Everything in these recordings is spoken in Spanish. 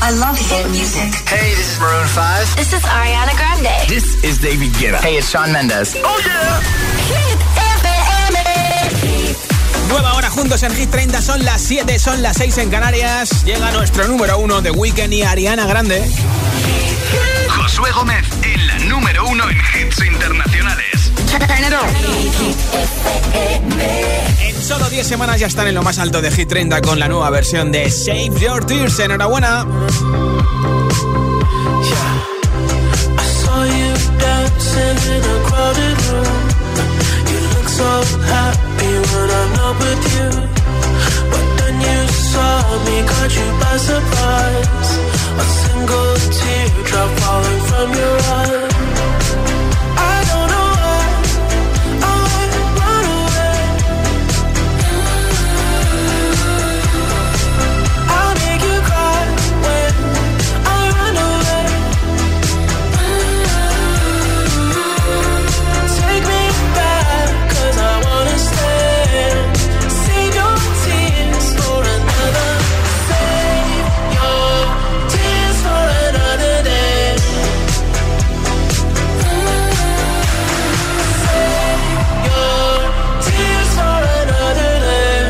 I love hit music. Hey, this is Maroon 5. This is Ariana Grande. This is David Guetta. Hey, it's Shawn Mendes. Oh yeah. Hit FM. Nueva hora juntos en Hit 30, son las 7, son las 6 en Canarias. Llega nuestro número 1 de Weekend y Ariana Grande. Josué Gómez en la número 1 en hits internacionales. En solo 10 semanas ya están en lo más alto de Hit 30 con la nueva versión de Save Your Tears. Enhorabuena. So happy when I'm not with you, but then you saw me, caught you by surprise. A single teardrop falling from your eye. I don't know why I run away. I'll make you cry when I run away. Take me back, 'cause I wanna stay. Save your tears for another. Save your tears for another day. Save your tears for another day.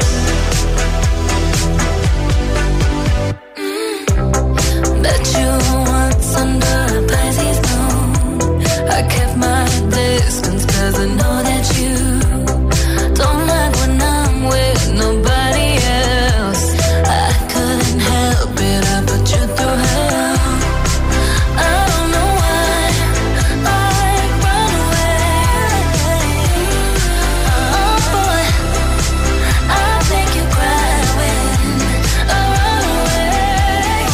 Bet you once under a Pisces moon I kept my distance 'cause I know that you don't like when I'm with nobody else. I couldn't help it, I put you through hell. I don't know why I run away. Oh boy, I'll make you cry when I run away.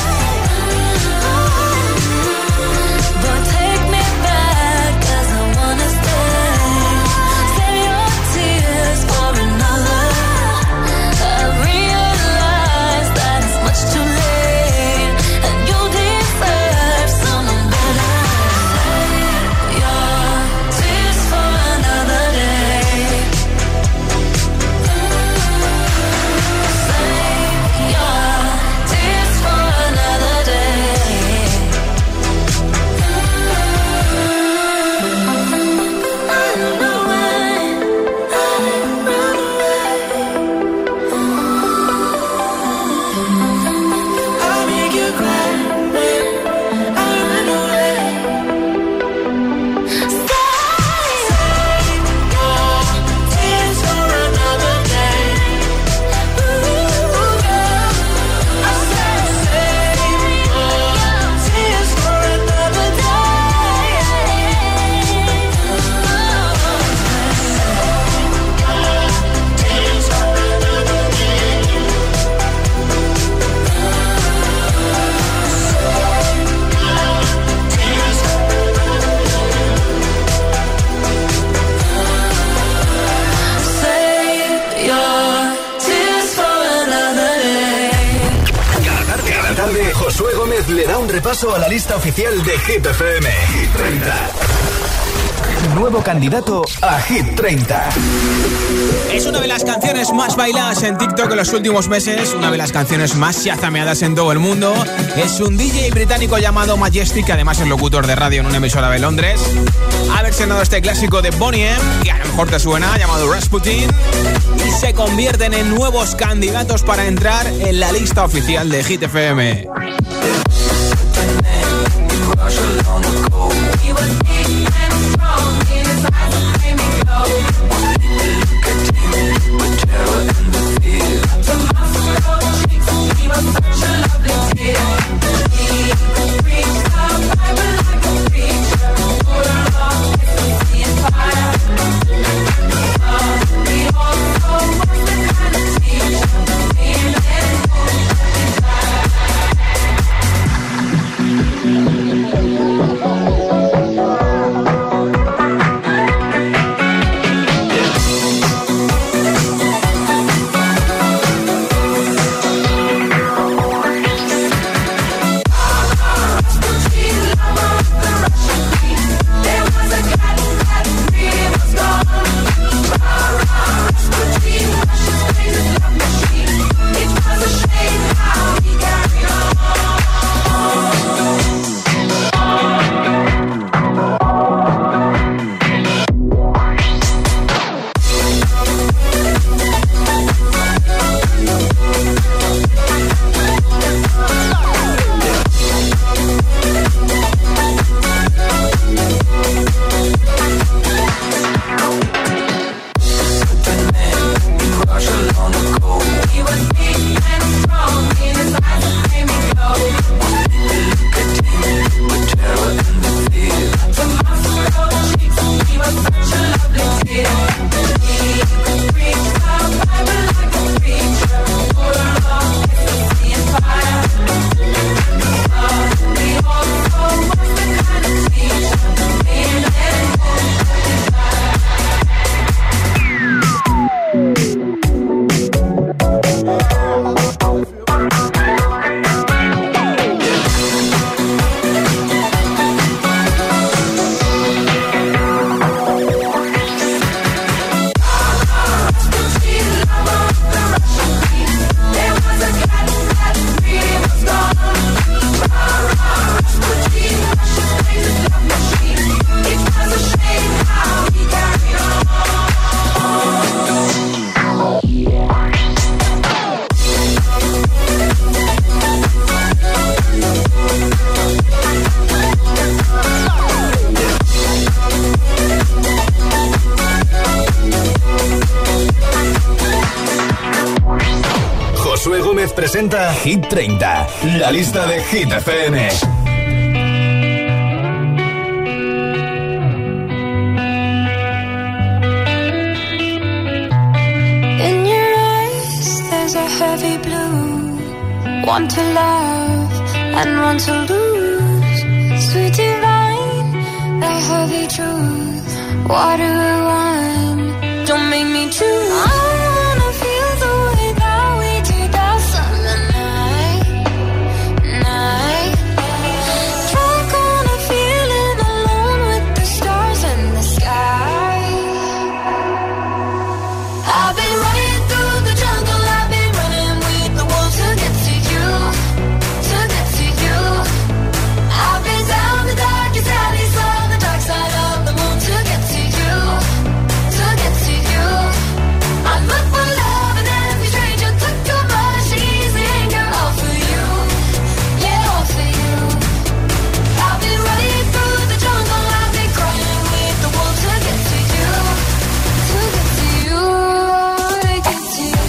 But take me back, 'cause I wanna stay. Save your tears for another. I realize that it's much too late, and you deserve someone better. Save your tears for another day. Save your tears for another day. I don't know why I run away. I'll make you cry when I run away. Save your tears for another day. Ooh, girl, I said save your tears for another day. Tears for another day. Save your tears for another day. Cada tarde, Josué Gómez le da un repaso a la lista oficial de Hit FM. Hit 30. Nuevo candidato a Hit 30. Es una de las canciones más bailadas en TikTok en los últimos meses, una de las canciones más chazameadas en todo el mundo. Es un DJ británico llamado Majestic, que además es locutor de radio en una emisora de Londres. Ha versionado este clásico de Boney M, que a lo mejor te suena, llamado Rasputin, y se convierten en nuevos candidatos para entrar en la lista oficial de Hit FM. presenta Hit 30, la lista de Hit FM. In your eyes there's a heavy blue, one to love and one to lose. Sweet divine, the heavy truth, water and wine, don't make me choose. I wanna feel the way that we did that summer night. Drunk on a feeling alone with the stars in the sky. I've been running through the jungle, I've been running with the wolves to get to you, to get to you. I've been down the darkest alleys on the dark side of the moon to get to you, to get to you. I look for love and every stranger took too much easy anger, all for you, yeah, all for you. I've been running through the jungle, I've been crying with the wolves to get to you, to get to you, to get to you.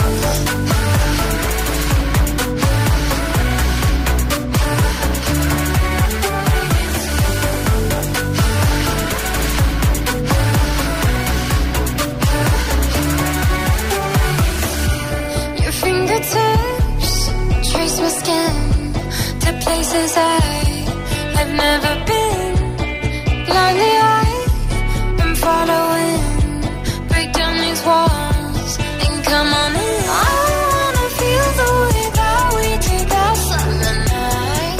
Your fingertips trace my skin to places I have never been. Blindly I've been following, break down these walls and come on in. I wanna feel the way that we did that summer night.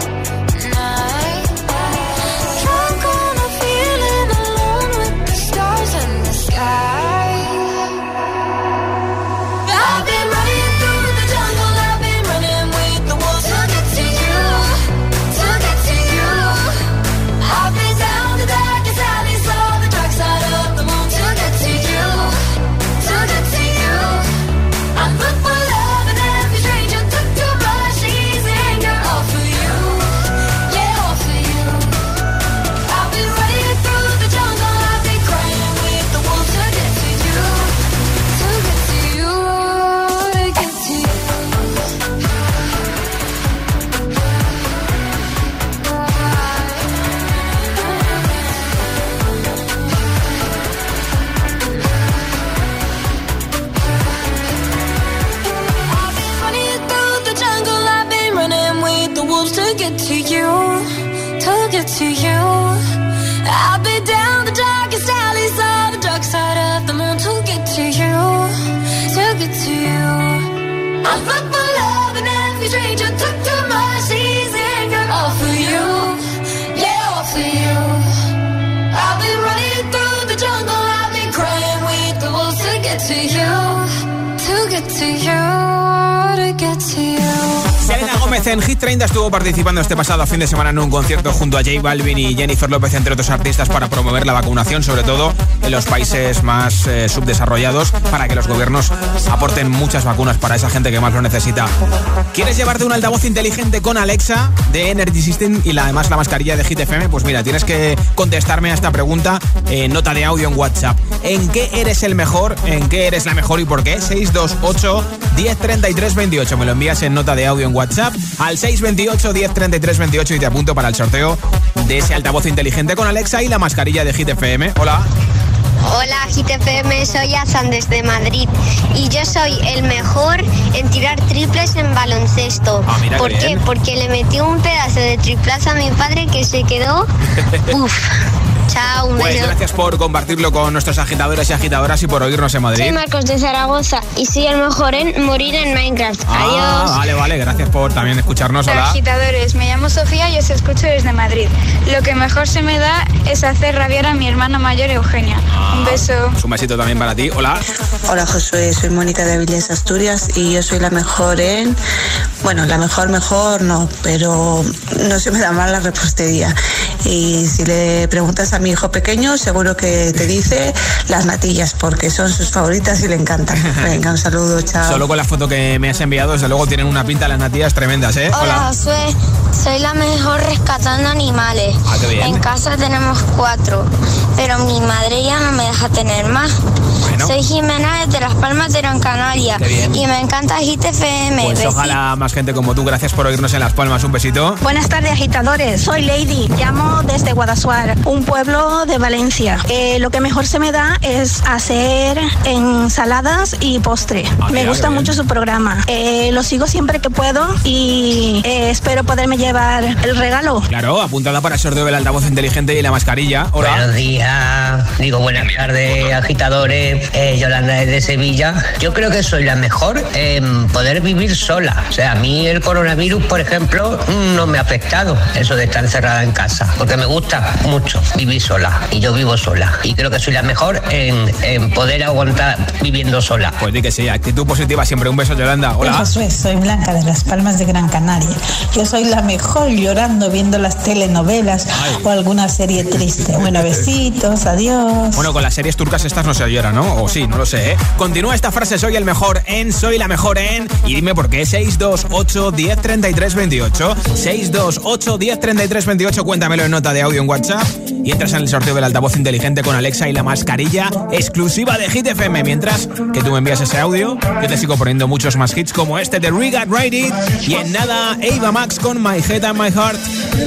Drunk on a feeling alone with the stars in the sky. I've been running through the jungle, I've been running with the wolves to get to you, to get to you. I've been down the darkest alleys on the dark side of the moon to get to you, to get to you. I look for love and every stranger took too much easy anger, all for you, yeah, all for you. I've been running through the jungle, I've been crying with the wolves to get to you, to get to you, to get to you. I've been running through the jungle, I've been running with the wolves to get to you, to get to you. I've been down the darkest alleys on the dark side of the moon to get to you, to get to you. I look for love and every stranger took too much easy anger, all for you, yeah, all for you. I've been running through the jungle, I've been crying with the wolves to get to you, to get to you, to get to you. Selena Gómez en Hit 30 estuvo participando este pasado fin de semana en un concierto junto a J Balvin y Jennifer López, entre otros artistas, para promover la vacunación, sobre todo en los países más subdesarrollados, para que los gobiernos aporten muchas vacunas para esa gente que más lo necesita. ¿Quieres llevarte un altavoz inteligente con Alexa de Energy System y además la mascarilla de Hit FM? Pues mira, tienes que contestarme a esta pregunta en nota de audio en WhatsApp. ¿En qué eres el mejor? ¿En qué eres la mejor y por qué? 628 10 33 28. Me lo envías en nota de audio en WhatsApp al 628 10 33 28 y te apunto para el sorteo de ese altavoz inteligente con Alexa y la mascarilla de Hit FM. Hola. Hola, Hit FM, soy Azan desde Madrid y yo soy el mejor en tirar triples en baloncesto. Mira ¿Por qué qué? bien. Porque le metí un pedazo de triplazo a mi padre que se quedó... Uf. Chao, un Pues beso. gracias por compartirlo con nuestros agitadores y agitadoras y por oírnos en Madrid. Soy Marcos de Zaragoza y soy el mejor en morir en Minecraft. Adiós. Vale, gracias por también escucharnos. Hola, Hola. agitadores, me llamo Sofía y os escucho desde Madrid. Lo que mejor se me da es hacer rabiar a mi hermana mayor Eugenia. Un beso. Pues un besito también para ti. Hola. Hola Josué, soy Mónica de Avilés, Asturias y yo soy la mejor en... Bueno, la mejor no, pero no se me da mal la repostería. Y si le preguntas a mi hijo pequeño, seguro que te dice las natillas, porque son sus favoritas y le encantan. Venga, un saludo, chao. Solo con la foto que me has enviado, desde luego tienen una pinta las natillas tremendas, ¿eh? Hola, Josué. Soy la mejor rescatando animales. Qué bien. En casa tenemos 4, pero mi madre ya no me deja tener más. Bueno. ¿no? Soy Jimena desde Las Palmas de Gran Canaria. Qué bien. Y me encanta Hit FM. Pues ojalá más gente como tú. Gracias por oírnos en Las Palmas. Un besito. Buenas tardes, agitadores. Soy Lady. Llamo desde Guadassuar, un pueblo de Valencia. Lo que mejor se me da es hacer ensaladas y postre. Me gusta mucho su programa. Lo sigo siempre que puedo y espero poderme llevar el regalo. Claro, apuntada para el sorteo del altavoz inteligente y la mascarilla. Hola. Buenos días. Digo, buenas tardes, agitadores. Yolanda desde Sevilla. Yo creo que soy la mejor en poder vivir sola. O sea, a mí el coronavirus, por ejemplo, no me ha afectado eso de estar encerrada en casa, porque me gusta mucho vivir sola y yo vivo sola y creo que soy la mejor en poder aguantar viviendo sola. Pues di que sí, actitud positiva siempre. Un beso, Yolanda. Hola. Josué, soy Blanca de Las Palmas de Gran Canaria. Yo soy la mejor llorando viendo las telenovelas o alguna serie triste. Bueno, besitos, adiós. Bueno, con las series turcas estas no se llora, ¿no? O sí, no lo sé, ¿eh? Continúa esta frase: soy el mejor en, soy la mejor en. Y dime por qué. 628 10 33 28. 628 10 33 28. Cuéntamelo en nota de audio en WhatsApp. Y entras en el sorteo del altavoz inteligente con Alexa y la mascarilla exclusiva de Hit FM. Mientras que tú me envías ese audio, yo te sigo poniendo muchos más hits como este de We Got Ready. Y en nada, Ava Max con My Head and My Heart.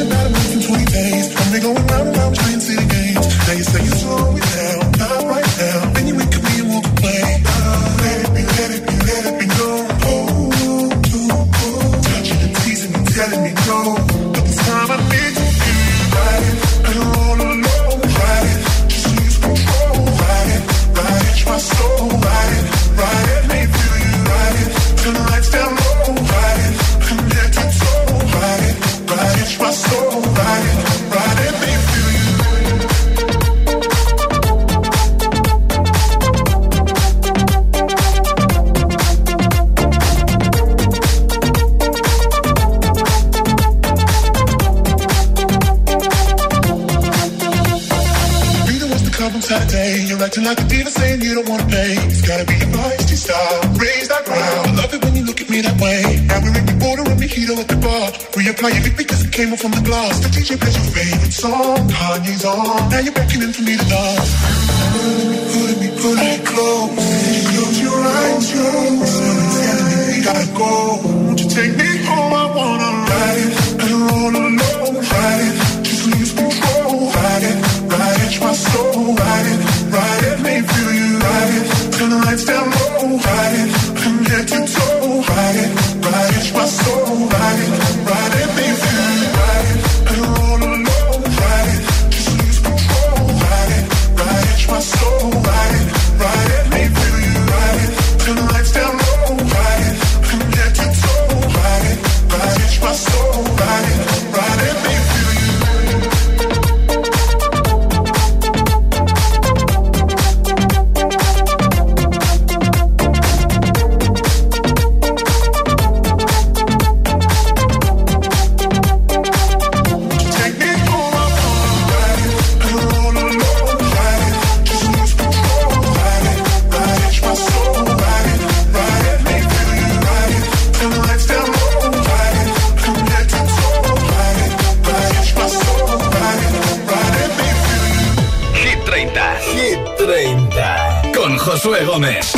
You're acting like a diva saying you don't wanna play. It's gotta be your feisty style. Raise that ground. I love it when you look at me that way. Now we're in the border and mojito at the bar. Reapply your lip because it came off from the glass. The DJ plays your favorite song. Kanye's on. Now you're beckoning for me to dance. Put me close. Close your eyes, Someone's telling me we gotta go. Won't you take me home? I wanna ride it. And roll alone. Ride it. Just lose control. Ride it. Ride my soul. Ride it. Ride it. Make me feel you. Ride it. Turn the lights down low. Ride it. Come get to toe. Ride it. Ride my soul. Ride it. Ride it. Make me feel you. Ride it. And roll alone. Ride it. Just lose control. Ride it. Ride my soul. Ride it. Ride it. Make me feel you. Ride it. Turn the lights down low. Ride it. Come get to toe. Ride it. Ride my soul. Ride it. Ride it. Make me feel you. Josué Gómez.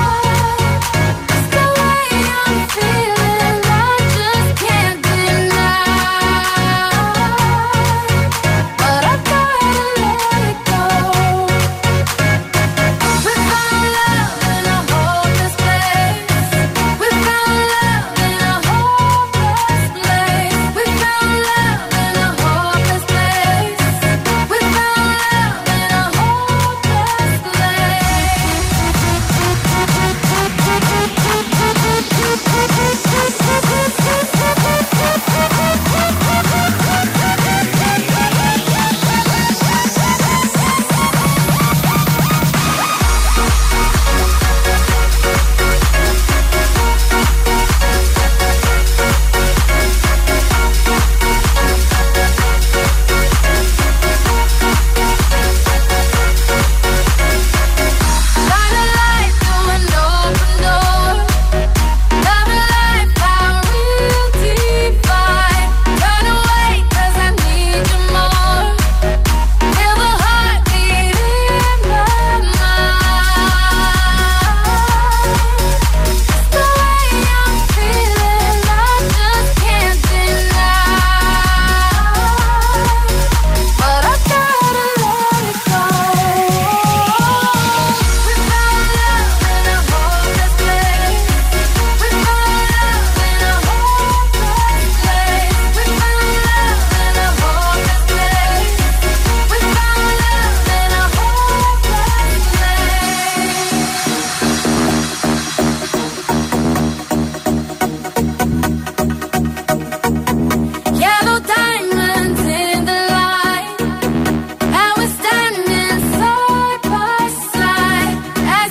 Deny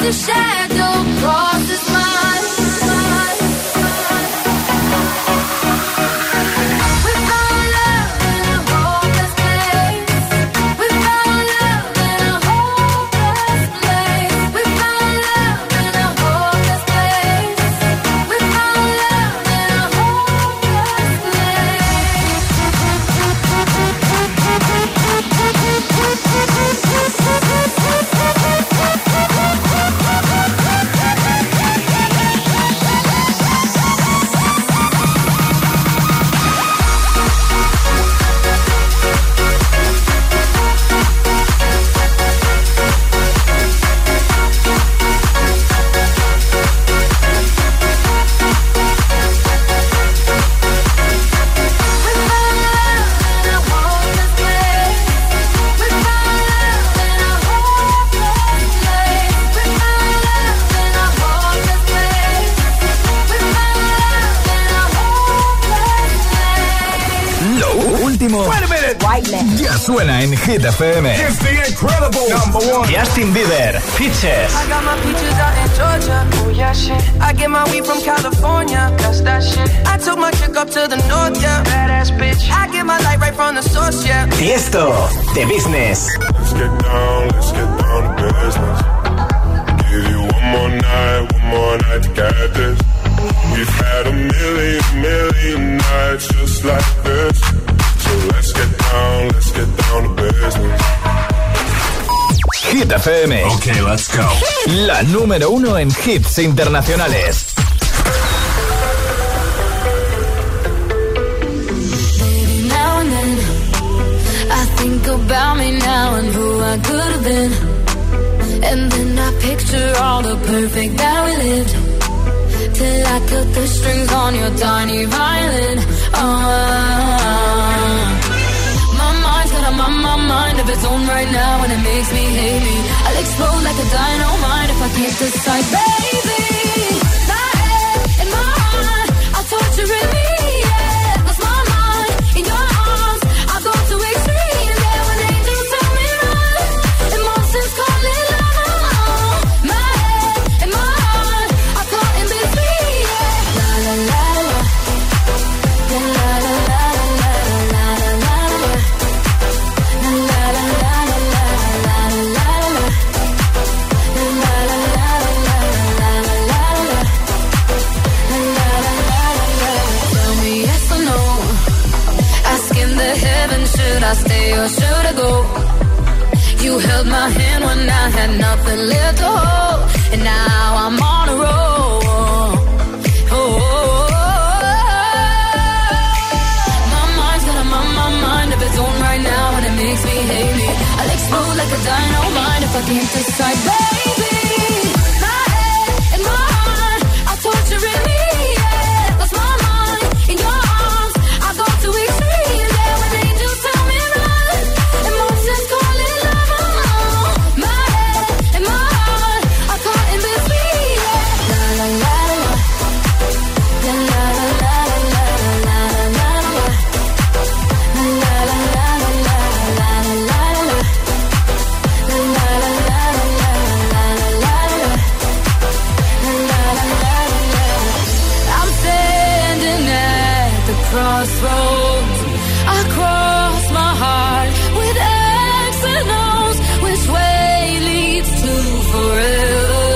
a shadow crosses my Ya suena en Hit FM. It's the incredible #1. Justin Bieber, Peaches. I got my peaches out in Georgia. Oh yeah, shit. I get my weed from California. That's that shit. I took my chick up to the north, yeah. Badass bitch. I get my light right from the source, yeah. Tiesto, The Business. Let's get down to business. Give you one more night to get this. We've had a million nights just like this. So let's get down to business. Hit FM. Okay, let's go. La número 1 en hits internacionales. Baby, now and then I think about me now and who I could have been. And then I picture all the perfect that we lived. Till I cut the strings on your tiny violin. My mind's got my mind of its own right now, and it makes me hate me. I'll explode like a dynamite if I can't decide, baby. My head and my heart, I'll torture in me, yeah. Lost my mind in your arms, I'll go to extremes, yeah. When angels tell me run, emotions call it love. My head and my heart, I'm caught in between, yeah. La la la la, la la la la. Should I stay or should I go? You held my hand when I had nothing left to hold, and now I'm on a roll. My mind's got my mind of its own right now, and it makes me hate me. I'll explode like a dynamite if I can't decide, baby. My head and my heart, I'll torture in me, yeah. Lost my mind in your arms, I'll go to extremes, yeah. When angels tell me run, emotions call it love. My head and my heart, I'm caught in between, yeah. La la la la, la la la la la la la la la, la la la la la la la la la. I'm standing at the crossroads. I cross my heart with X and O's. Which way leads to forever?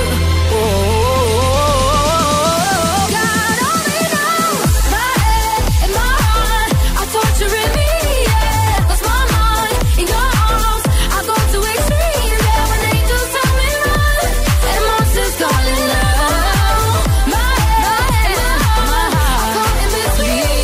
God only knows. My head and my heart are torturing me, yeah. Lost my mind in your arms, I go to extremes, yeah. When angels tell me run, emotions call it love. My head and my heart are caught in between,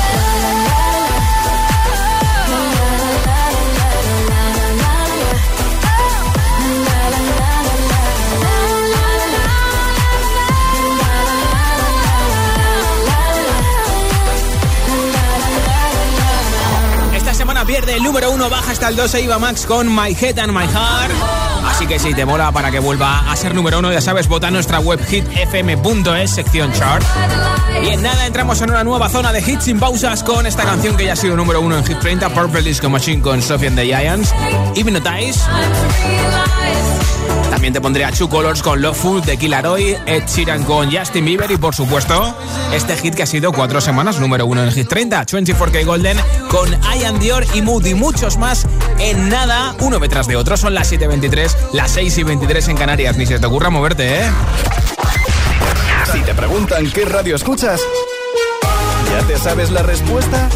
Esta semana pierde el número 1, baja hasta el 2 Eva Max con My Head and My Heart. Así que si te mola para que vuelva a ser número 1, ya sabes, vota en nuestra web hitfm.es, sección chart. Y en nada entramos en una nueva zona de hits sin pausas con esta canción que ya ha sido número 1 en Hit 30, Purple Disco Machine con Sophie and the Giants, Hypnotize. También También te pondré a Two Colors con Loveful de Kid Laroi, Ed Sheeran con Justin Bieber y, por supuesto, este hit que ha sido 4 semanas número 1 en el Hit 30, 24K Golden con I Am Dior y Mood y muchos más en nada, uno detrás de otro. Son las 7:23, las 6:23 en Canarias. Ni se te ocurra moverte, ¿eh? Si te preguntan qué radio escuchas, ¿ya te sabes la respuesta?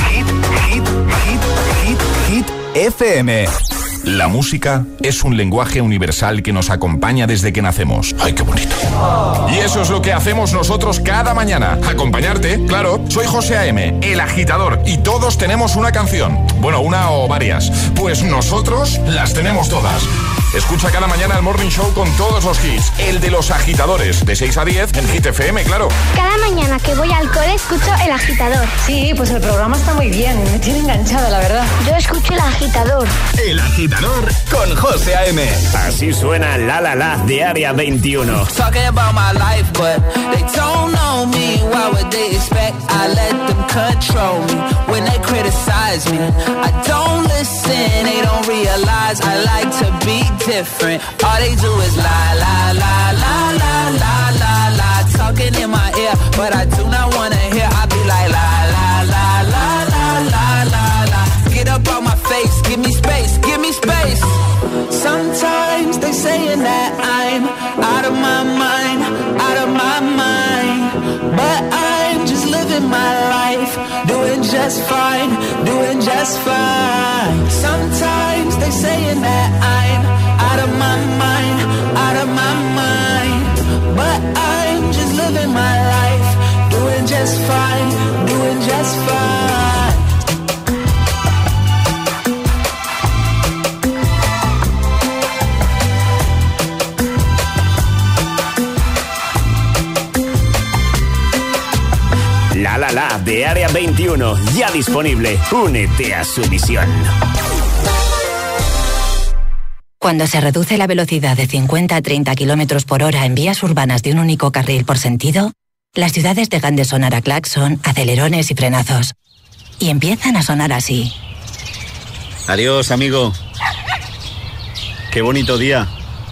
Hit FM. La música es un lenguaje universal que nos acompaña desde que nacemos. ¡Ay, qué bonito! Y eso es lo que hacemos nosotros cada mañana. Acompañarte, claro. Soy José A.M., el agitador, y todos tenemos una canción. Bueno, una o varias. Pues nosotros las tenemos todas. Escucha cada mañana el Morning Show con todos los hits. El de los agitadores, de 6 a 10 en Hit FM, claro. Cada mañana que voy al cole escucho El Agitador. Sí, pues el programa está muy bien. Me tiene enganchada, la verdad. Yo escucho El Agitador. El Agitador con José A.M. Así suena La La La de Área 21. Talking about my life, but they don't know me. Why would they expect I let them control me? When they criticize me, I don't listen. They don't realize I like to be different. All they do is lie, lie, lie, lie, lie, lie, lie, lie. Talking in my ear, but I do not wanna hear. I be like lie, lie, lie, lie, lie, lie, lie, lie. Get up on my face, give me space, give me space. Sometimes they saying that I'm out of my mind, out of my mind. But I'm just living my life, doing just fine, doing just fine. Sometimes they saying that I'm out of my mind, out of my mind. But I'm just living my life, doing just fine, doing just fine. La La La de Área 21, ya disponible. Únete a su misión. Cuando se reduce la velocidad de 50 a 30 km por hora en vías urbanas de un único carril por sentido, las ciudades dejan de sonar a claxon, acelerones y frenazos. Y empiezan a sonar así. Adiós, amigo. Qué bonito día.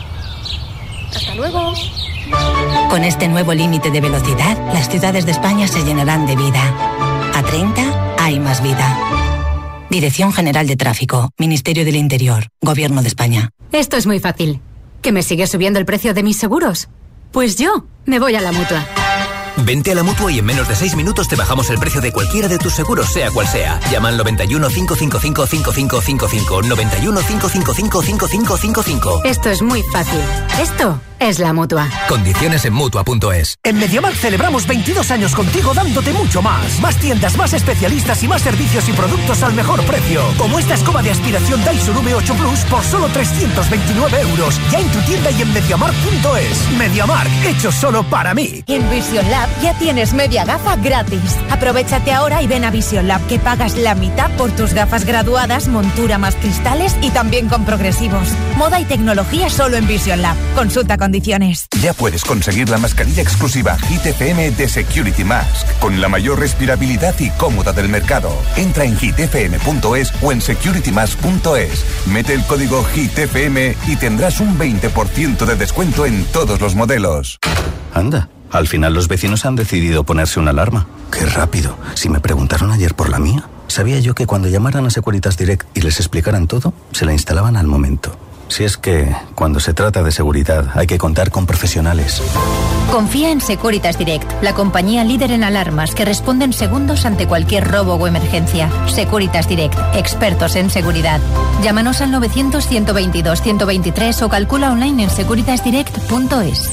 Hasta luego. Con este nuevo límite de velocidad, las ciudades de España se llenarán de vida. A 30 hay más vida. Dirección General de Tráfico, Ministerio del Interior, Gobierno de España. Esto es muy fácil. ¿Que me sigue subiendo el precio de mis seguros? Pues yo me voy a la Mutua. Vente a la Mutua y en menos de 6 minutos te bajamos el precio de cualquiera de tus seguros, sea cual sea. Llama al 91 555 5555. 91 555 5555. Esto es muy fácil. Esto es la Mutua. Condiciones en Mutua.es. En MediaMarkt celebramos 22 años contigo dándote mucho más. Más tiendas, más especialistas y más servicios y productos al mejor precio. Como esta escoba de aspiración Dyson V8 Plus por solo 329 euros. Ya en tu tienda y en MediaMarkt.es. MediaMarkt, hecho solo para mí. En Vision Lab ya tienes media gafa gratis. Aprovechate ahora y ven a Vision Lab, que pagas la mitad por tus gafas graduadas, montura más cristales y también con progresivos. Moda y tecnología solo en Vision Lab. Consulta condiciones. Ya puedes conseguir la mascarilla exclusiva Hit FM de Security Mask, con la mayor respirabilidad y cómoda del mercado. Entra en hitfm.es o en securitymask.es. Mete el código HITFM y tendrás un 20% de descuento en todos los modelos. Anda. Al final los vecinos han decidido ponerse una alarma. ¡Qué rápido! Si me preguntaron ayer por la mía, sabía yo que cuando llamaran a Securitas Direct y les explicaran todo, se la instalaban al momento. Si es que, cuando se trata de seguridad, hay que contar con profesionales. Confía en Securitas Direct, la compañía líder en alarmas que responde en segundos ante cualquier robo o emergencia. Securitas Direct, expertos en seguridad. Llámanos al 900-122-123 o calcula online en securitasdirect.es.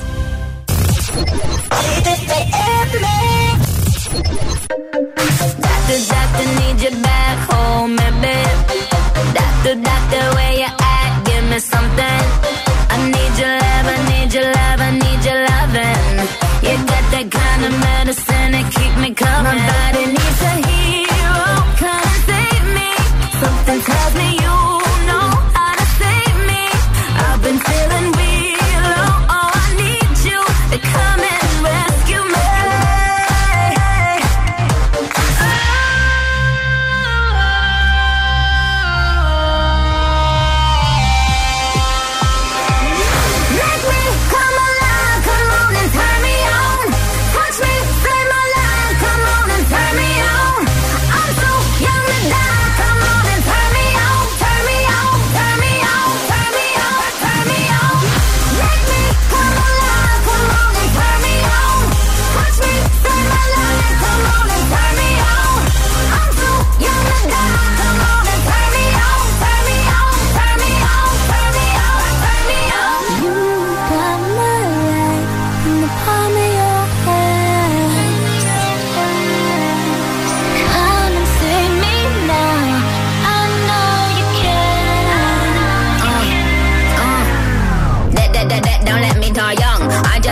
Doctor, need you back home, baby. Doctor, where you at? Give me something. I need your love, I need your love, I need your loving. You got that kind of medicine that keep me coming. My body needs a hero, come and save me. Something tells me you know how to save me. I've been feeling real low, oh, I need you to come and rescue me.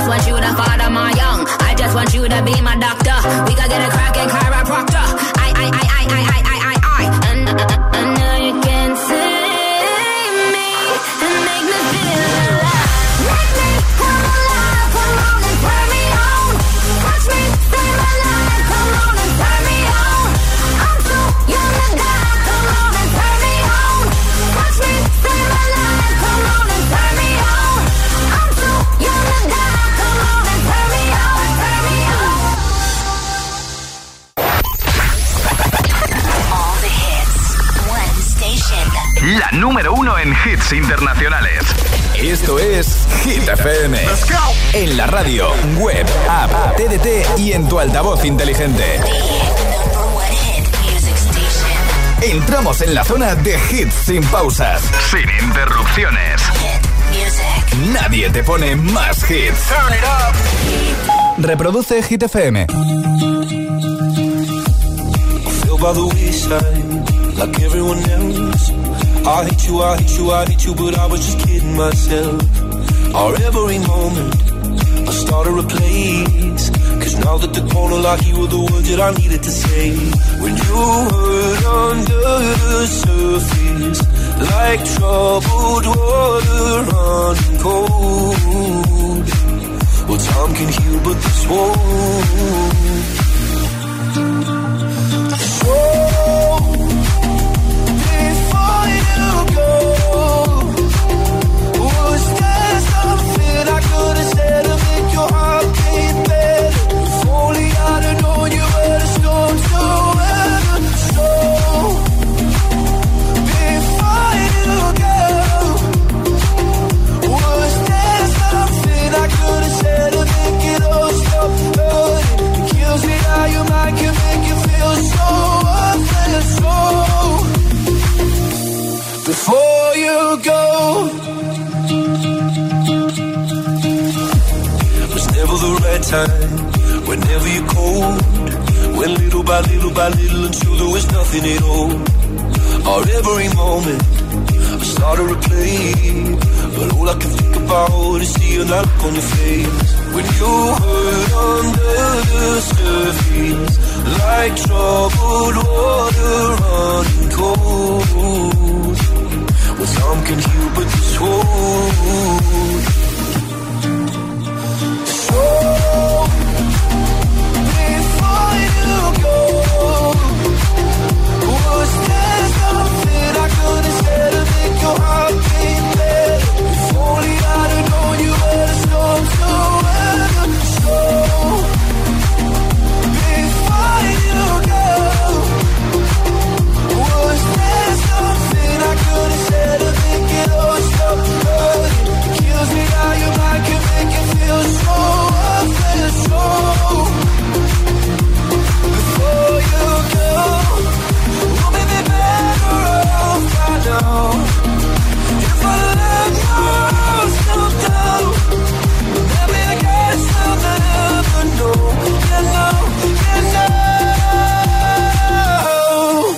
just want you to father my young. I just want you to be my doctor. We could get a crackin' chiropractor. I. And now you can save me and make me feel alive. Make me come alive. Come on and turn me on. Touch me, save my life. Come on and turn me on. I'm too young to die. Come on and turn me on. Touch me, save my life. Come on and turn me on. I'm too young to die. Come on and turn me on. Turn me on. All the hits, one station. La número 1 en hits internacionales. Esto es Hit FM. Let's go. En la radio, web, app, TDT y en tu altavoz inteligente. Entramos en la zona de hits sin pausas, sin interrupciones. Nadie te pone más hits. Turn it up. Reproduce Hit FM. Feel by the wayside, like everyone else. I hate you, I hate you, I hate you, but I was just kidding myself. Our every moment, I started a place. Cause now that the corner lock, you were the words that I needed to say. When you hurt under the surface, like troubled water running cold. Well, time can heal, but this won't. So, before you go, was there something I could have said to make your heart beat better? If only I'd have known you were the storm to weather. So, before you go, was there something I could have said to make it all stop hurting? It kills me how your mind can make you feel so worthless. So, before you go, was never the right time, whenever you're cold. Went little by little by little until there was nothing at all. Or every moment I started to play, but all I can think about is seeing that look on your face. When you hurt under the surface, like troubled water running cold. Well, some can heal, but this won't. So, before you go, was there something I could have said to make your heart beat better? If only I'd have known you were the storm to weather. So, before you go, was there something I could have said to make it all stop hurting? It kills me how your mind can make you feel so worthless. So, before you go, we'll be better off by now. If I let myself down, maybe I guess I'll never know. You know, you know.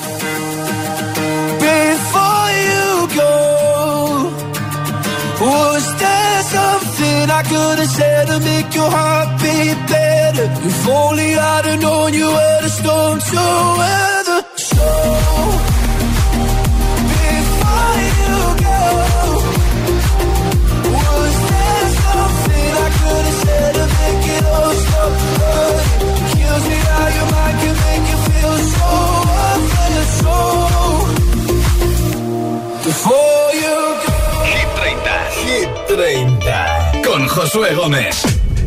Before you go, was there something I could have said to make your heart beat better? If only I'd have known you were the storm to weather. So, before you go, was there something I could have said to make it all stop hurting? It kills me how your mind can make you feel so worthless. So, before you go. Hit 30, Hit 30, con Josué Gómez.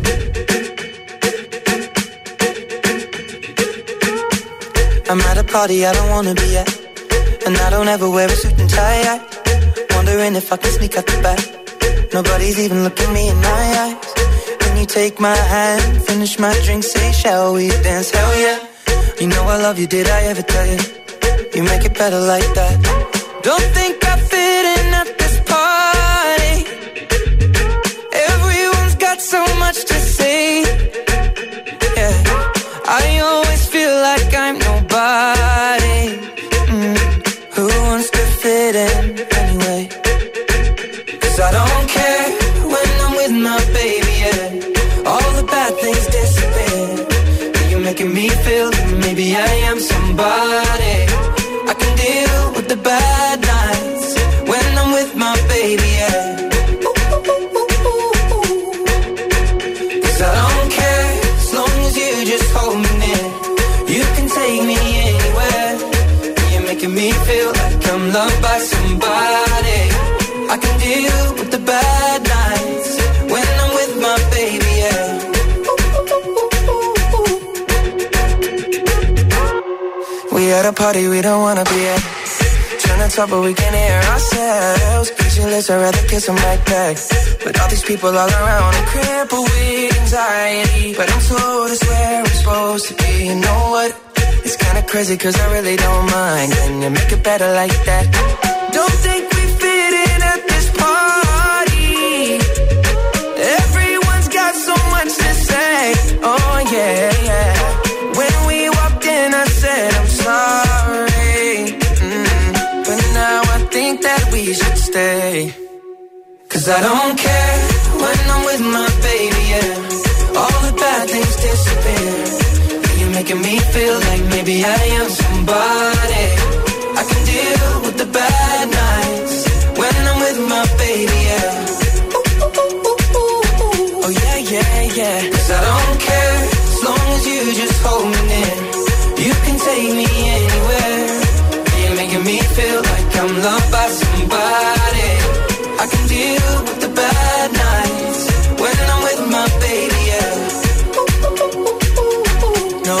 I'm at a party I don't wanna be at, and I don't ever wear a suit and tie. Wondering if I can sneak out the back. Nobody's even looking me in my eyes. Can you take my hand, finish my drink, say shall we dance? Hell yeah. You know I love you, did I ever tell you? You make it better like that. Don't think I fit in at this party. Everyone's got so much to say. Yeah, I always feel like I'm nobody. Who wants to fit in anyway? 'Cause I don't care when I'm with my baby, yeah. me feel like maybe I am somebody. I can deal with the bad nights when I'm with my baby, yeah. Cause I don't care as long as you just hold me near. You can take me anywhere. You're making me feel like I'm loved by somebody. I can deal with the bad nights when I'm with my baby, yeah. We at a party we don't wanna be at. Trying to talk but we can't hear ourselves. Pictureless, I'd rather kiss them right back. But all these people all around, I'm crippled with anxiety. But I'm told it's where I'm supposed to be. You know what? It's kinda crazy cause I really don't mind. Can you make it better like that? Don't think we fit in at this party. Everyone's got so much to say. Oh yeah, yeah. When we walked in I said I'm sorry. But now I think that we should stay. Cause I don't care when I'm with my baby, yeah. All the bad things disappear. You're making me feel like maybe I am somebody. I can deal with the bad nights when I'm with my baby, yeah. Oh yeah, yeah, yeah. Cause I don't care as long as you just hold me near. You can take me anywhere. You're making me feel like I'm loved by somebody. I can deal with the bad nights when I'm with my baby, yeah. No,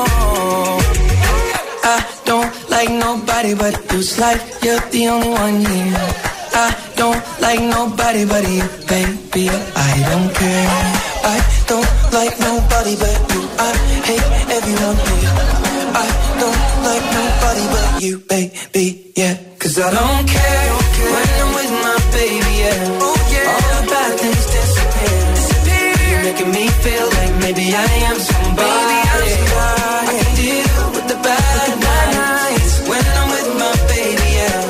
I don't like nobody but you. It's like you're the only one here. I don't like nobody but you, baby. I don't care. I don't like nobody but you. I hate everyone here. I don't like nobody but you, baby, yeah. Cause I don't care when I'm with my baby, yeah. Oh, yeah. All the bad things disappear. You're making me feel like maybe I am somebody. I can deal with the bad nights when I'm with my baby, yeah.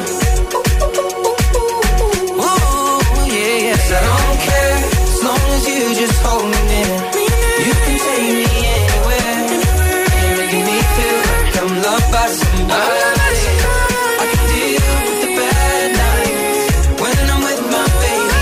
Ooh, yeah, yeah. Cause I don't care as long as you just hold me near. You can take me anywhere. You're making me feel like I'm loved by somebody. I can deal with the bad nights when I'm with my baby,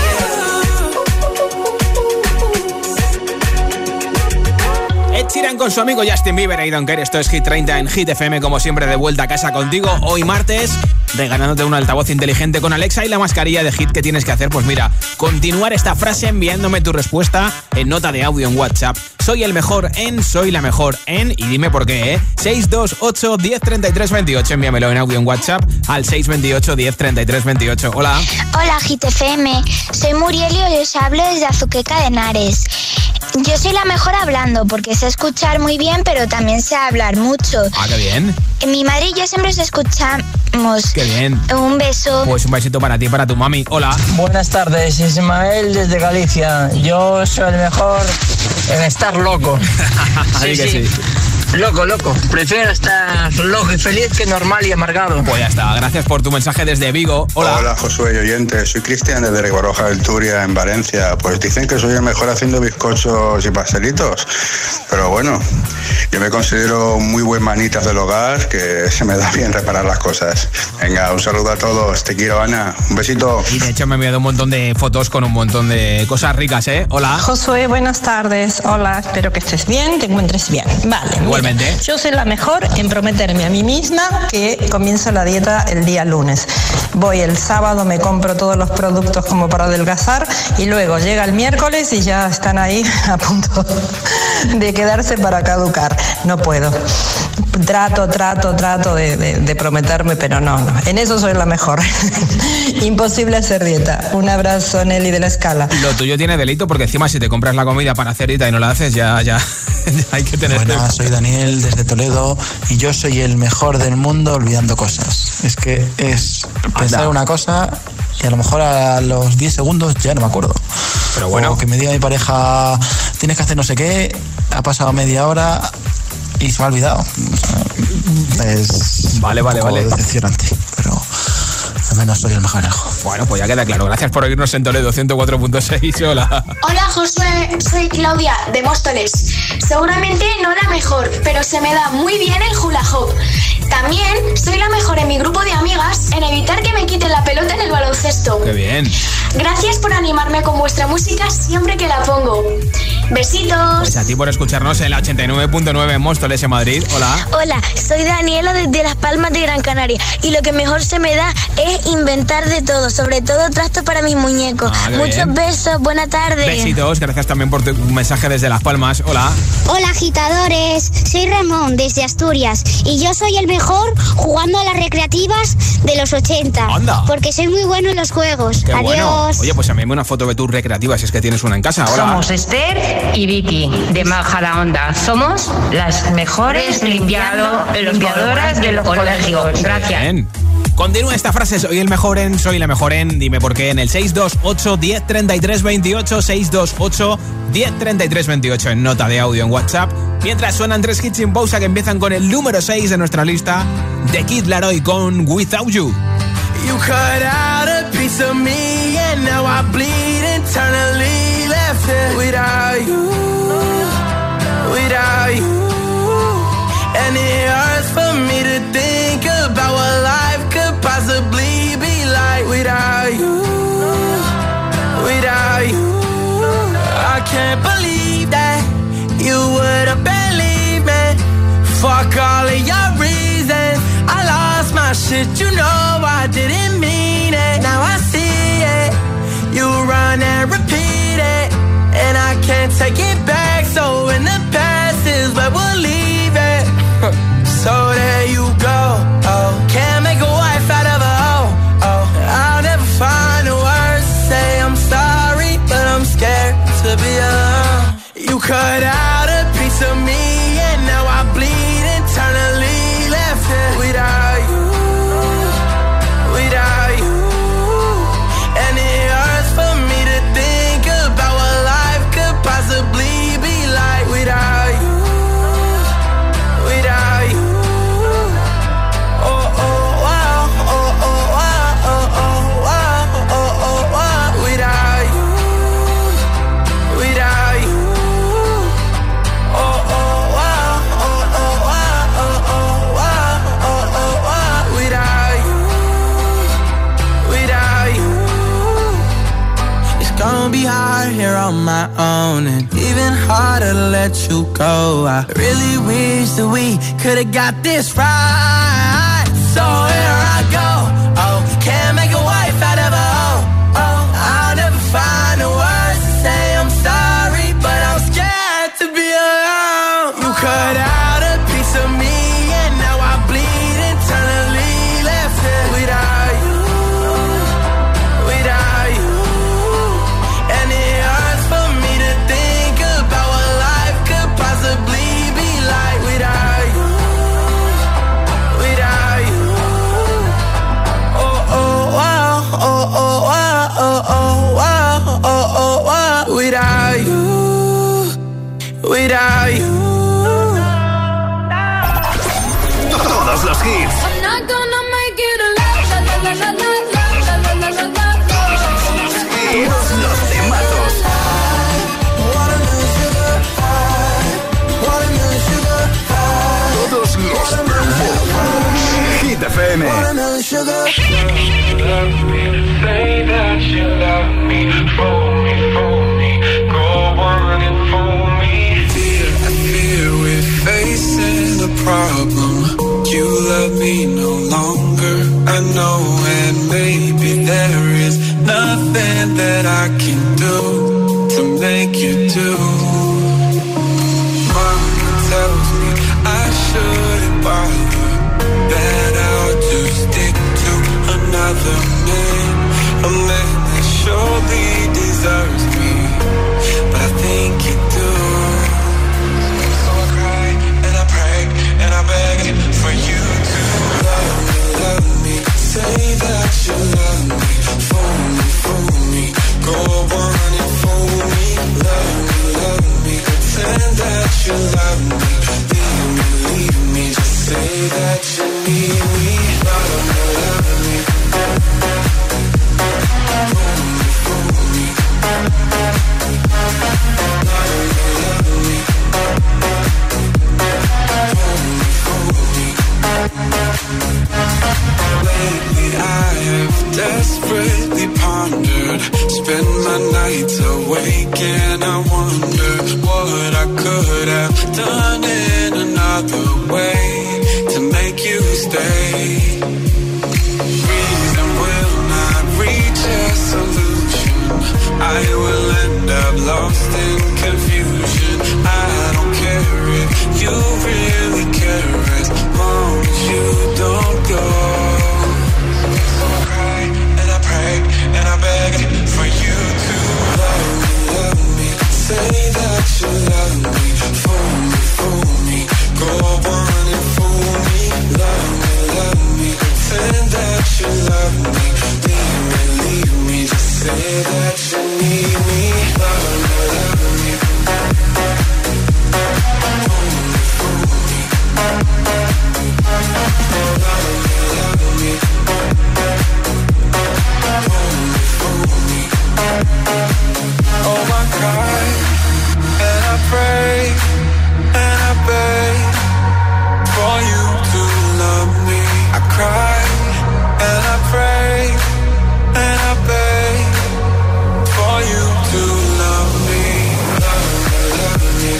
yeah. Ed Sheeran con su amigo Justin Bieber, I Don't Care. Esto es Hit 30 en Hit FM, como siempre de vuelta a casa contigo. Hoy martes, regalándote un altavoz inteligente con Alexa y la mascarilla de Hit. ¿Qué tienes que hacer? Pues mira, continuar esta frase enviándome tu respuesta en nota de audio en WhatsApp. Soy el mejor en, soy la mejor en, y dime por qué, 628 10 33 28. Envíamelo en audio en WhatsApp al 628 10 33 28. Hola. Hola, Hit FM. Soy Muriel y os hablo desde Azuqueca de Henares. Yo soy la mejor hablando porque sé escuchar muy bien, pero también sé hablar mucho. Ah, qué bien. Mi madre y yo siempre os escuchamos. Qué bien. Un beso. Pues un besito para ti y para tu mami. Hola. Buenas tardes, Ismael desde Galicia. Yo soy el mejor en estar loco. Así que sí. Loco, loco. Prefiero estar loco y feliz que normal y amargado. Pues ya está. Gracias por tu mensaje desde Vigo. Hola. Hola, Josué y oyentes. Soy Cristian desde Ribaroja del Turia, en Valencia. Pues dicen que soy el mejor haciendo bizcochos y pastelitos. Pero bueno, yo me considero muy buen manitas del hogar, que se me da bien reparar las cosas. Venga, un saludo a todos. Te quiero, Ana. Un besito. Y de hecho me he enviado un montón de fotos con un montón de cosas ricas, ¿eh? Hola. Josué, buenas tardes. Hola, espero que estés bien, te encuentres bien. Vale. Igualmente. Mira, yo soy la mejor en prometerme a mí misma que comienzo la dieta el día lunes. Voy el sábado, me compro todos los productos como para adelgazar y luego llega el miércoles y ya están ahí a punto de quedarse para caducar. No puedo. Trato de prometerme, pero no. En eso soy la mejor. Imposible hacer dieta. Un abrazo, Nelly de la Escala. Lo tuyo tiene delito porque encima si te compras la comida para hacer dieta y no la haces, ya hay que tener... Buenas, soy Daniel desde Toledo y yo soy el mejor del mundo olvidando cosas. Es que es pensar una cosa y a lo mejor a los 10 segundos ya no me acuerdo. Pero bueno. O que me diga mi pareja, tienes que hacer no sé qué, ha pasado media hora y se me ha olvidado. Es vale. decepcionante, pero al menos soy el mejor hijo. Bueno, pues ya queda claro. Gracias por oírnos en Toledo 104.6. Hola. Hola, Josué. Soy Claudia, de Móstoles. Seguramente no la mejor, pero se me da muy bien el hula hoop. También soy la mejor en mi grupo de amigas en evitar que me quiten la pelota en el baloncesto. ¡Qué bien! Gracias por animarme con vuestra música siempre que la pongo. Besitos. Pues a ti por escucharnos en la 89.9 en Móstoles, en Madrid. Hola. Hola, soy Daniela desde Las Palmas de Gran Canaria y lo que mejor se me da es inventar de todo, sobre todo trastos para mis muñecos. Muchos bien. Besos, buena tarde. Besitos, gracias también por tu mensaje desde Las Palmas. Hola. Hola, agitadores, soy Ramón desde Asturias y yo soy el mejor jugando a las recreativas de los 80. ¡Anda! Porque soy muy bueno en los juegos. Qué Adiós. Bueno. Oye, pues envíame una foto de tus recreativas si es que tienes una en casa. Hola. Somos Esther y Vicky de Majadahonda. Somos las mejores limpiadoras de los colegios. Gracias. Bien. Continúa esta frase, soy el mejor en, soy la mejor en, dime por qué, en el 628 10 33 28, 628 10 33 28 en nota de audio en WhatsApp, mientras suenan 3 hits sin pausa que empiezan con el número 6 de nuestra lista, de Kid Laroi con Without You. You cut out a piece of me and now I bleed internally, left it without you, without you. And it hurts for me to think about what life could possibly be like without you, without you. I can't believe that you wouldn't believe me. Fuck all of your reasons, I lost my shit, you know I didn't mean it. Now I see it, you run and repeat it, and I can't take it back, so in the past is where we'll leave it. So there you go, oh, can't make a wife out of a hoe, oh, I'll never find the words to say I'm sorry, but I'm scared to be alone. You cut out a piece of me and now I bleed internally, left it without you, without you. And it hurts for me to think about what life could possibly be like without you, without you. Oh, oh, wow, oh, oh, wow, oh, oh, wow, oh, oh, wow, without you, without you. Oh, oh, wow, oh, oh, wow, oh, oh, wow, oh, oh, wow, without you, without you. It's gonna be hard here on my own, and even harder to let you go. I really wish that we could've got this right. So here I go, oh, can't make a wife out of a hoe, oh, I'll never find the words to say I'm sorry, but I'm scared to be alone. You cut out a piece of me and now I bleed internally, left it without you, without you. And it hurts for me to think about what life could possibly be like without you, without you. Oh, oh, wow, oh, oh, wow, oh, oh, wow, oh, oh, wow, without you, without you. Todos los hits, I'm not gonna make it alive. La, la, la, la, la, la, la, la, la, la. los temazos. Todos los temazos. Hit FM. Say that you love me, fool me, go on and fool me. I fear we're facing a problem. You love me no longer, I know, and maybe there is nothing that I can do to make you do. Mama tells me I shouldn't bother, that I'll just stick to another man, a man that surely deserves me, but I think you do. So I cry and I pray and I beg for you to love me, say that you love me, fool me, go on and fool me, love me, pretend that you love me, leave me, just say that you need me, love me. awake and I wonder what I could have done in another way to make you stay. Reason will not reach a solution. I will end up lost in confusion. I don't care if you really care as long as you don't go. So I cry and I pray and I beg for you to love me, say that you love me, fool me, go on and fool me, love me, pretend that you love me, leave me, just say that you need me, love me, oh, I cry and I pray and I beg for you to love me. I cry and I pray and I beg for you to love me. Love me.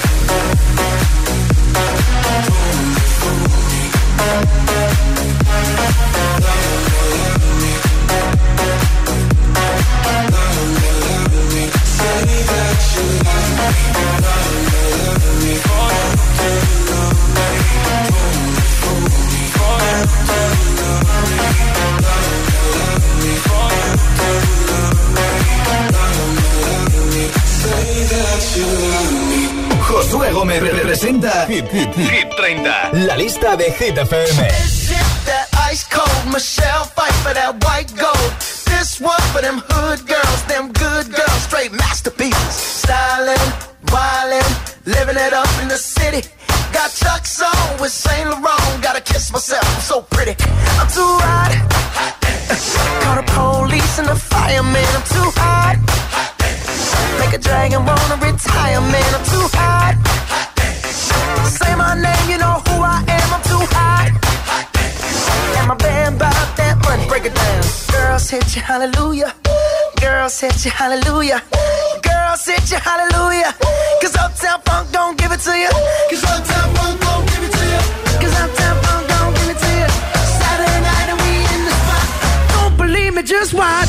Josué Gómez representa Hit 30, la lista de Hit FM. That ice cold Michelle fight for that white gold. This one for them hood girls, them good girls, straight masterpieces. Stylin', wildin', living it up in the city. Got Chuck's on with Saint Laurent. Gotta kiss myself, I'm so pretty. I'm too hot. Call the police and the fireman. I'm too hot. Make a dragon wanna retire, man. I'm too hot. Say my name, you know who I am. I'm too hot. And my band bought that money. Break it down. Girls hit you, hallelujah. Girls hit you, hallelujah. Girls hit you, hallelujah. Cause Uptown Funk don't give it to you. Cause Uptown Funk don't give it to you. Cause Uptown Funk don't give it to you. Saturday night and we in the spot. Don't believe me, just watch.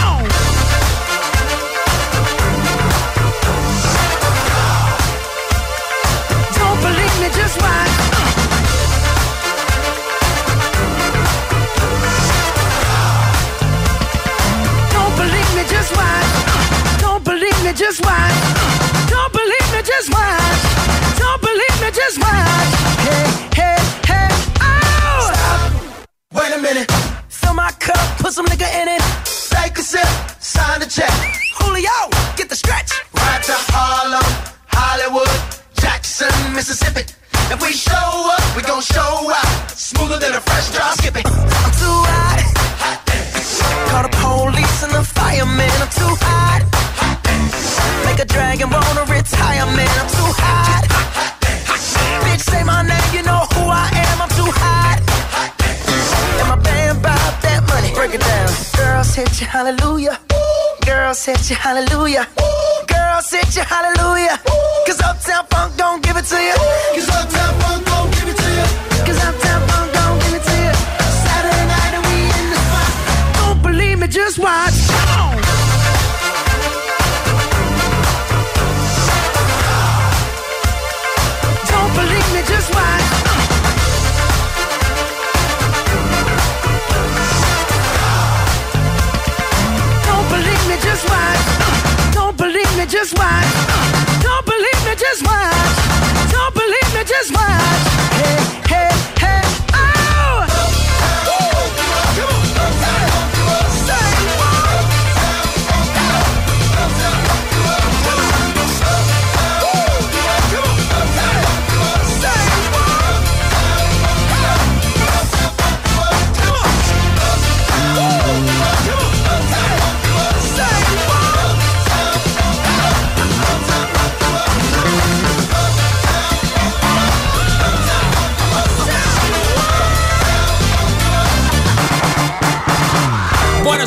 Don't believe me, just watch. Don't believe me, just watch. Don't believe me, just watch. Don't believe me, just watch. Don't believe me, just watch. Hey, hey, hey, oh! Stop. Wait a minute. Fill my cup, put some nigga in it. Take a sip, sign the check. Julio, get the stretch. Right to Harlem, Hollywood, Jackson, Mississippi. If we show up, we gon' show out. Smoother than a fresh drop. Skip it. I'm too hot. Call the police and the fireman. I'm too hot. Make a dragon wanna retire, man. I'm too hot. Bitch, say my name, you know who I am. I'm too hot. And my band bought that money. Break it down. Girls hit you, hallelujah. Girls hit you, hallelujah. Girls hit you, hallelujah. Cause Uptown Funk don't give it to you. Cause Uptown Funk don't give it to you. Cause Uptown Funk don't give it to you. Saturday night and we in the spot. Don't believe me, just watch. Don't believe me, just watch. Don't believe me, just watch. Don't believe me, just watch. Don't believe me, just watch. Don't believe me, just watch. Hey, hey, hey, oh!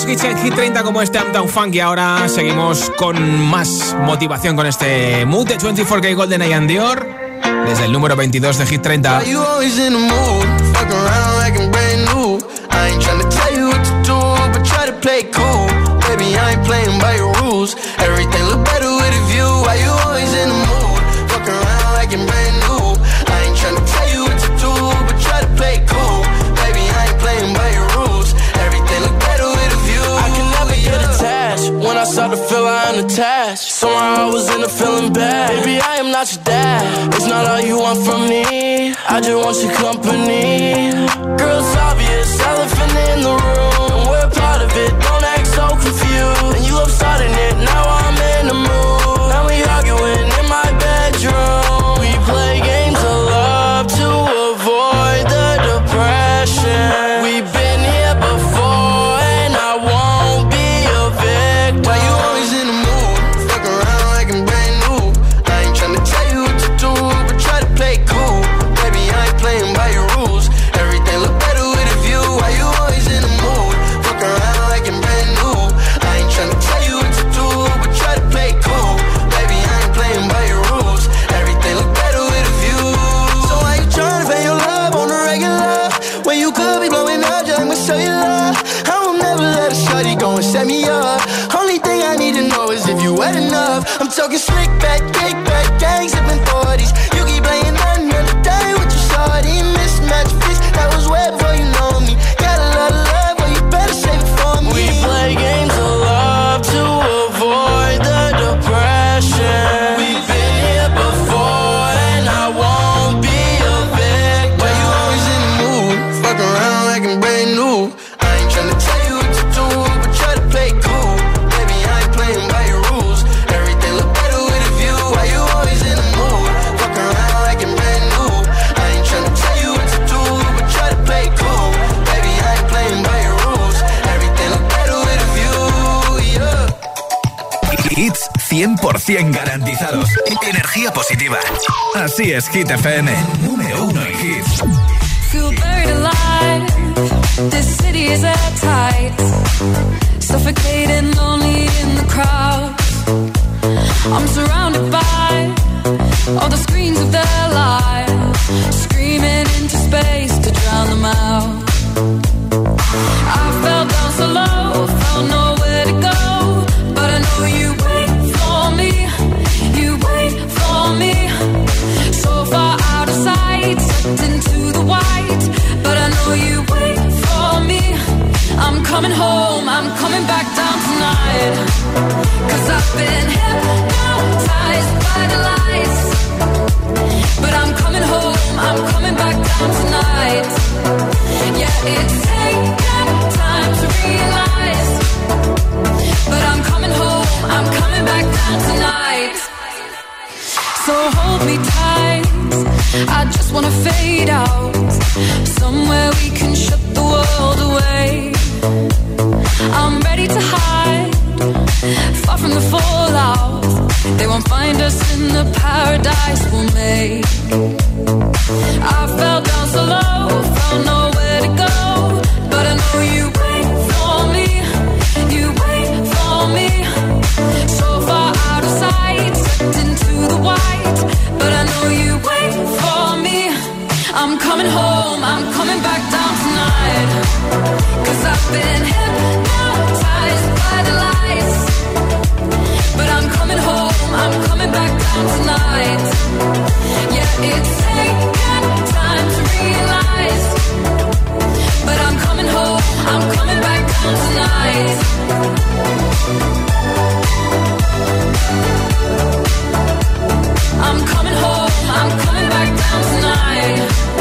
hits en Hit 30 como este Uptown Funk. Y ahora seguimos con más motivación con este Mood de 24K Golden and Dior desde el número 22 de Hit 30. Baby, I ain't playing by your rules. Everything look better with a view. Why you always in the mood? Fuck around like you're brand new. I ain't tryna tell you what to do, but try to play cool. Baby, I ain't playing by your rules. Everything look better with a view. I can never get attached. When I start to feel I'm attached, somehow I was in a feeling bad. Baby, I am not your dad. It's not all you want from me. I just want your company. Girl, it's obvious, elephant in the room. We're part of it. Don't act so confused. And you love starting it. Now I'm in the mood. Now we arguing in my bedroom. We play games of love to avoid the depression. We've been here before, and I won't be a victim. Why you always in the mood? Fuck around like I'm brand new. I ain't tryna tell you what to do, but try to play cool. Baby, I ain't playing by your rules. Everything look better with a view. Why you always in the mood? Fuck around like I'm brand new. I ain't tryna tell you what to do, but try to play cool. Baby, I ain't playing by your rules. Everything look better with a view. So why you tryna pay your love on the regular when you could be blowing up just like my cellular? I will never let a shorty go and set me up. Only thing I need to know is if you wet enough. I'm talking slick back, kick back, gang sipping 40s. You keep playing another day with your shorty. Mismatch fish, that was way before you know me. Got a lot of love, but you better save it for me. We play games of love to avoid the depression. We've been here before, and I won't be a victim. Why you always in the mood? Fuck around like I'm brand new. I ain't tryna tell you what to do, but try to play cool. Baby, I ain't playing by your rules. Everything look better with a view. Why you always in the mood? Fuck around like I'm brand new. I ain't tryna tell you what to do, but try to play cool. Baby, I ain't playing by your rules. Everything look better with a view, yeah. Hits 100% garantizados. Energía positiva. Así es, Hit FM. Número 1 en hits. Feel buried alive. This city is at tight. Suffocating, lonely in the crowd. I'm surrounded by all the screens of their lives, screaming into space to drown them out. I fell down so low, found nowhere to go, but I know you wait for me, you wait for me. So far out of sight, stepped into the white, but I know you wait for me. I'm coming home, I'm coming back down tonight, 'cause I've been hypnotized by the lights, but I'm coming home, I'm coming back down tonight. Yeah, it's taken time to realize, but I'm coming home, I'm coming back down tonight. So hold me tight, I just wanna fade out, somewhere we can shut the world away. I'm ready to hide, far from the fallout. They won't find us in the paradise we'll make. I fell down so low, found nowhere to go, but I know you wait for me, you wait for me. So far out of sight, stepped into the white, but I know you wait for me. I'm coming home, I'm coming back down tonight, 'cause I've been hypnotized by the lights, but I'm coming home, I'm coming back down tonight. Yeah, it's taken time to realize, but I'm coming home, I'm coming back down tonight. I'm coming home, I'm coming back down tonight.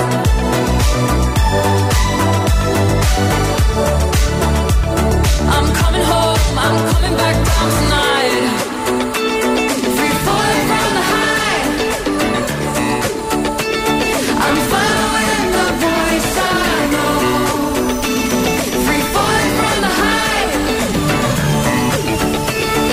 I'm coming home, I'm coming back down tonight. Free falling from the high, I'm following the voice I know. Free falling from the high,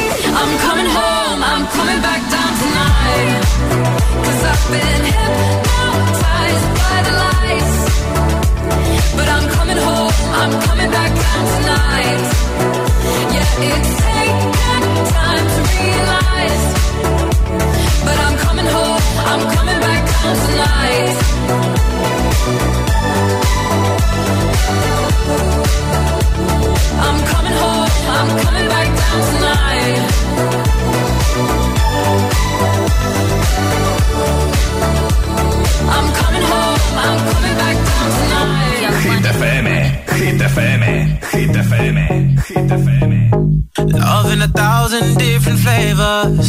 flavors.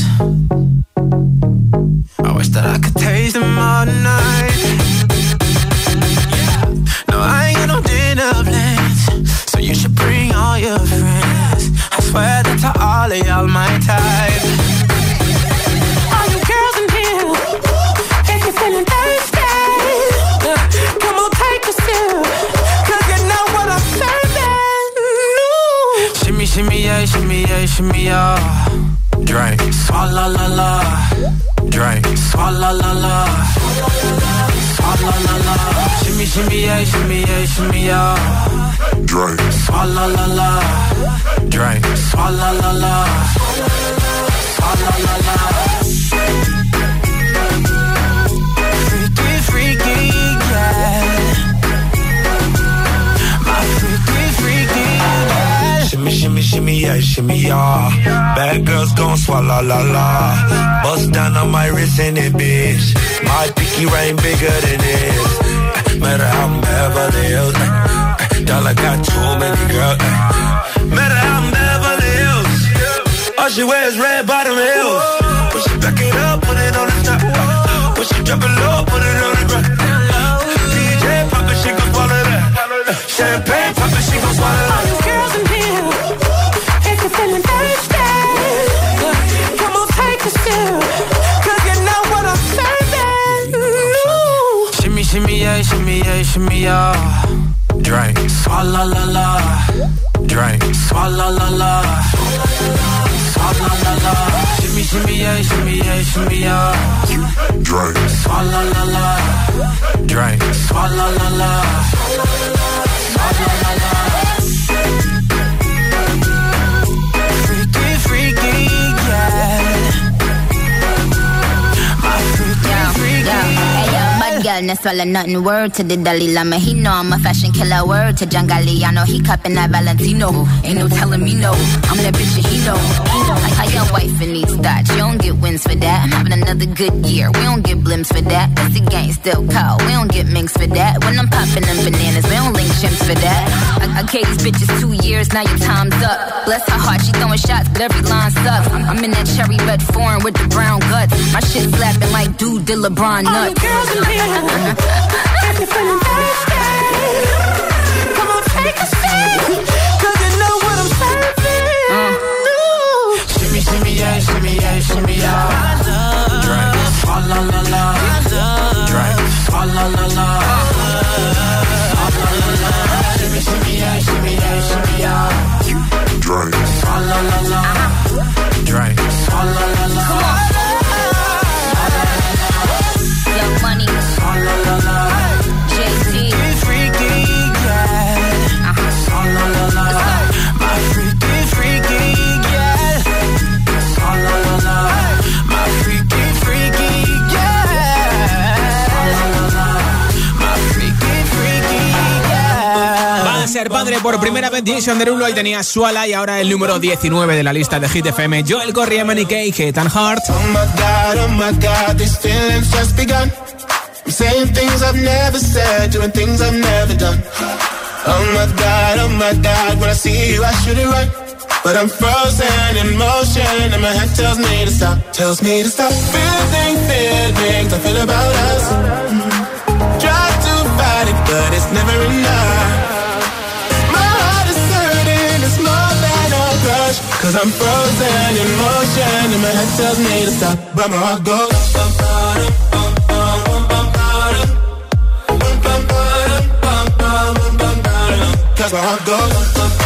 I wish that I could taste them all night. No, I ain't got no dinner plans, so you should bring all your friends. I swear that to all of y'all my type. All you girls in here, if you're feeling thirsty, come on, take a sip, 'cause you know what I'm serving. Shimmy, shimmy, yeah, shimmy, yeah, shimmy, yeah. Drink, swalla la la. Drink, swalla la la. Swalla la la. Shimmy, shimmy, yeah, shimmy, yeah, shimmy, yeah. Drink, swalla la la. Drink, swalla la la. Swalla la la. Freaky, freaky, yeah. My freaky, freaky, yeah. Shimmy, shimmy, shimmy, yeah, shimmy, yeah. Bad girls gon' swallow la la. Bust down on my wrist and it, bitch. My pinky ring bigger than this. Matter how I'm Beverly Hills. Dollar got too many girls. Matter how I'm Beverly Hills. All she wears red bottom heels. When she back it up, put it on the top. When she drop it low, put it on the ground. DJ pop it, she gon' swallow that. Champagne pop it, she gon' swallow that. All you girls in here, if you're feeling thirsty, come on, take a sip, 'cause you know what I'm serving. Shimmy, shimmy, yeah, shimmy, yeah, shimmy, yeah. Drink, swalla la la. Drink, swalla la la. Swalla la la. Shimmy, shimmy, yeah, shimmy, yeah, shimmy, yeah. Drink, swalla la la. Drink, swalla la la. Swalla la la. Freaky, freaky, yeah. My freaky, freaky, yeah. Bad girl, no swallow nothing. Word to the Dalai Lama. He know I'm a fashion killer. Word to John Galliano. He cupping that Valentino. Ain't no telling me no. I'm that bitch that he know. I got wife and needs that. You don't get wins for that. I'm having another good year. We don't get blimps for that. That's the gang still call. We don't get minks for that. When I'm popping them bananas, we don't link chimps for that. I gave these bitches 2 years. Now your time's up. Bless her heart, she throwing shots, but every line sucks. I'm in that cherry red foreign with the brown guts. My shit slapping like dude did LeBron nuts. All the girls in here, if you're feeling thirsty, come on, take a sip, 'cause you know what I'm serving. Shimmy, shimmy, yeah, shimmy, yeah, shimmy, yeah. Drink, swalla la la. Drink, swalla la la. Shimmy, shimmy, yeah, shimmy, yeah, shimmy, yeah. Drink, swalla la la. Drink, swalla la la. Young Money, Jay-Z, freaky, yeah. My freaky, freaky, yeah. My freaky, freaky, yeah. My freaky, freaky, yeah. Va a ser padre por primera vez Jason Derulo y tenía Swala, y ahora el número 19 de la lista de Hit FM, Joel Correa, MNK, Hit and Heart. Oh my God, these feelings just begun. I'm saying things I've never said, doing things I've never done. Oh my God, when I see you I should it right, but I'm frozen in motion and my head tells me to stop. Feeling I feel about us. Try to fight it, but it's never enough. My heart is hurting, it's more than a crush, 'cause I'm frozen in motion and my head tells me to stop, but my heart goes. Cause my heart goes.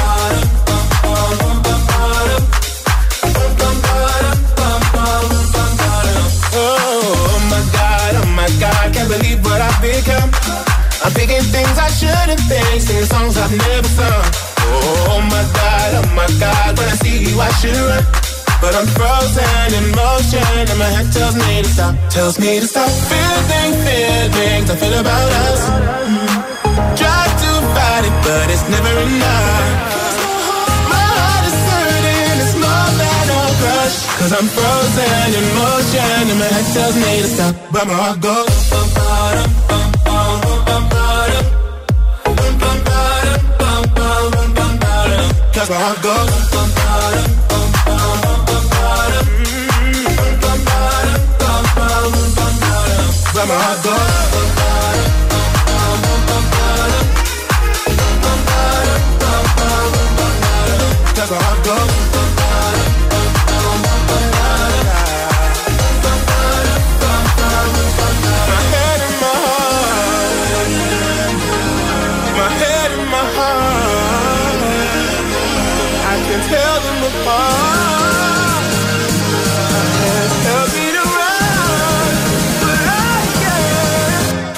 Oh my God, can't believe what I've become. I'm thinking things I shouldn't think, singing songs I've never sung. Oh my God, when I see you I should run, but I'm frozen in motion and my head tells me to stop. Feeling I feel about us. Try to fight it, but it's never enough. My heart is hurting, it's more than a crush, 'cause I'm frozen in motion and my head tells me to stop, but my heart goes. Cause my heart goes.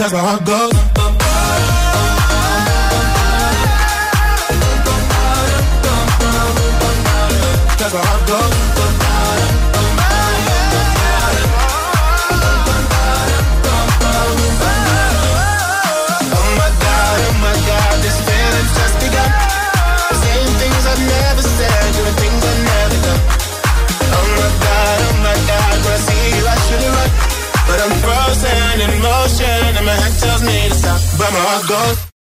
That's my heart goes. That's my heart goes. Oh my God, this feeling's just begun. Saying things I've never said, doing things I've never done. Oh my God, when I see you I should've run, but I'm frozen in motion and my head tells me to stop, but my heart goes.